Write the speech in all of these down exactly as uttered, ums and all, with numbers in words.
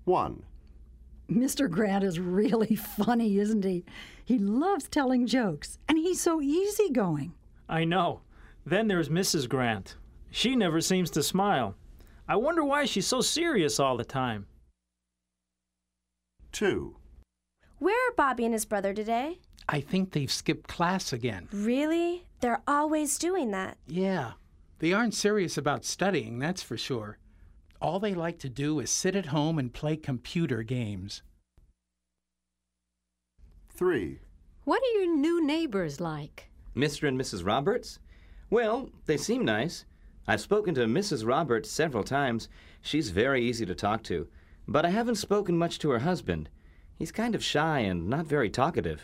one. Mister Grant is really funny, isn't he? He loves telling jokes, and he's so easygoing. I know. Then there's Missus Grant. She never seems to smile. I wonder why she's so serious all the time. two. Where are Bobby and his brother today? I think they've skipped class again. Really? They're always doing that. Yeah. They aren't serious about studying, that's for sure. All they like to do is sit at home and play computer games. three. What are your new neighbors like? Mister and Missus Roberts? Well, they seem nice. I've spoken to Missus Roberts several times. She's very easy to talk to. But I haven't spoken much to her husband. He's kind of shy and not very talkative.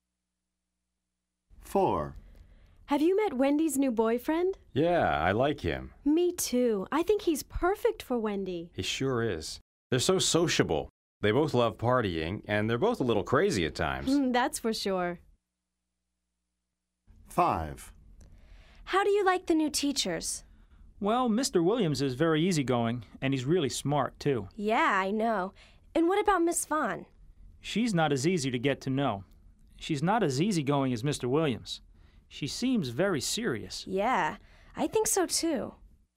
four. Have you met Wendy's new boyfriend? Yeah, I like him. Me too. I think he's perfect for Wendy. He sure is. They're so sociable. They both love partying, and they're both a little crazy at times. Mm, that's for sure. five. How do you like the new teachers? Well, Mister Williams is very easygoing, and he's really smart, too. Yeah, I know. And what about Miss Vaughn? She's not as easy to get to know. She's not as easygoing as Mister Williams. She seems very serious. Yeah, I think so too.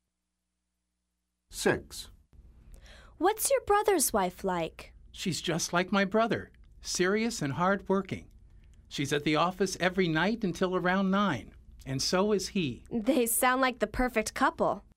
six. What's your brother's wife like? She's just like my brother, serious and hard-working. She's at the office every night until around nine, and so is he. They sound like the perfect couple.